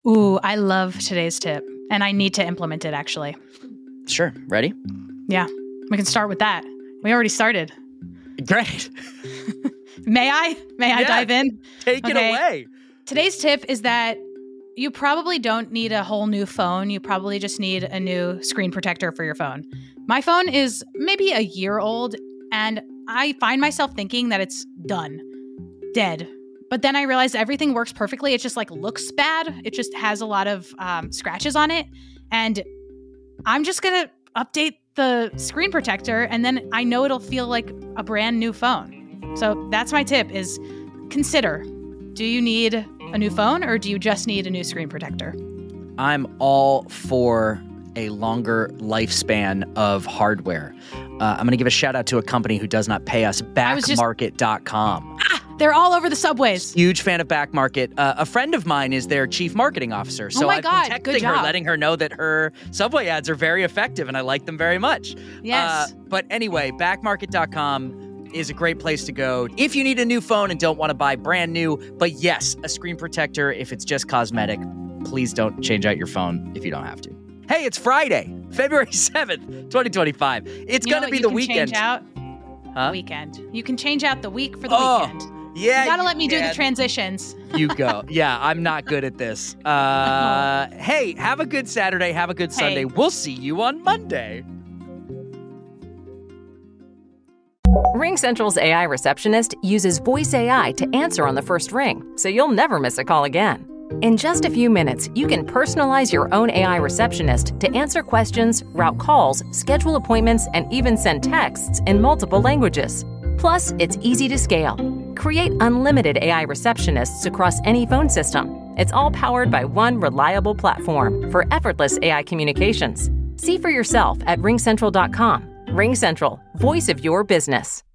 Ooh, I love today's tip, and I need to implement it, actually. Sure. Ready? Yeah, we can start with that. We already started. Great. May I dive in? Take it away. Today's tip is that you probably don't need a whole new phone. You probably just need a new screen protector for your phone. My phone is maybe a year old, and I find myself thinking that it's done, dead. But then I realized everything works perfectly. It just looks bad. It just has a lot of scratches on it. And I'm just going to update the screen protector, and then I know it'll feel like a brand new phone. So that's my tip is consider, do you need a new phone or do you just need a new screen protector? I'm all for a longer lifespan of hardware. I'm going to give a shout out to a company who does not pay us, Backmarket.com. They're all over the subways. Huge fan of Backmarket. A friend of mine is their chief marketing officer. So I've been texting her, letting her know that her Subway ads are very effective and I like them very much. Yes. But anyway, Backmarket.com is a great place to go if you need a new phone and don't want to buy brand new. But yes, a screen protector, if it's just cosmetic, please don't change out your phone if you don't have to. Hey, it's Friday, February 7th, 2025. It's going to be the weekend. Change out the weekend. You can change out the week for the weekend. Yeah, you gotta let me do the transitions. You go. Yeah, I'm not good at this. Hey, have a good Saturday. Have a good Sunday. We'll see you on Monday. RingCentral's AI receptionist uses voice AI to answer on the first ring, so you'll never miss a call again. In just a few minutes, you can personalize your own AI receptionist to answer questions, route calls, schedule appointments, and even send texts in multiple languages. Plus, it's easy to scale. Create unlimited AI receptionists across any phone system. It's all powered by one reliable platform for effortless AI communications. See for yourself at RingCentral.com. RingCentral, voice of your business.